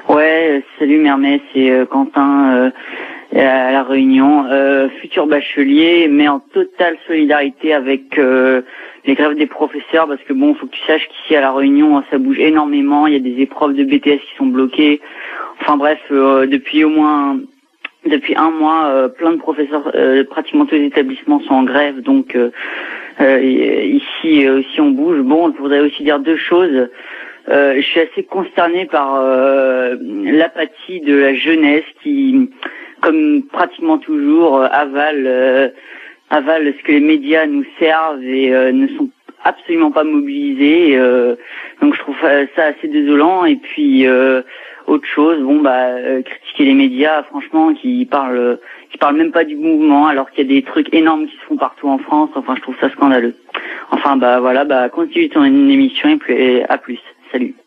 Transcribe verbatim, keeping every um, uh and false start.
Ouais, salut Mermet, c'est euh, Quentin euh, à La Réunion, euh, futur bachelier, mais en totale solidarité avec euh, les grèves des professeurs, parce que bon, faut que tu saches qu'ici à La Réunion, ça bouge énormément, il y a des épreuves de B T S qui sont bloquées, enfin bref, euh, depuis au moins depuis un mois, euh, plein de professeurs, euh, pratiquement tous les établissements sont en grève, donc euh, euh, ici euh, aussi on bouge. Bon, je voudrais aussi dire deux choses. Euh, je suis assez consterné par euh, l'apathie de la jeunesse qui, comme pratiquement toujours, euh, avale, euh, avale ce que les médias nous servent et euh, ne sont absolument pas mobilisés. Euh, donc je trouve ça assez désolant. Et puis euh, autre chose, bon bah euh, critiquer les médias, franchement, qui parlent, qui parlent même pas du mouvement, alors qu'il y a des trucs énormes qui se font partout en France. Enfin, je trouve ça scandaleux. Enfin bah voilà, bah continue ton émission et puis à plus. Salut.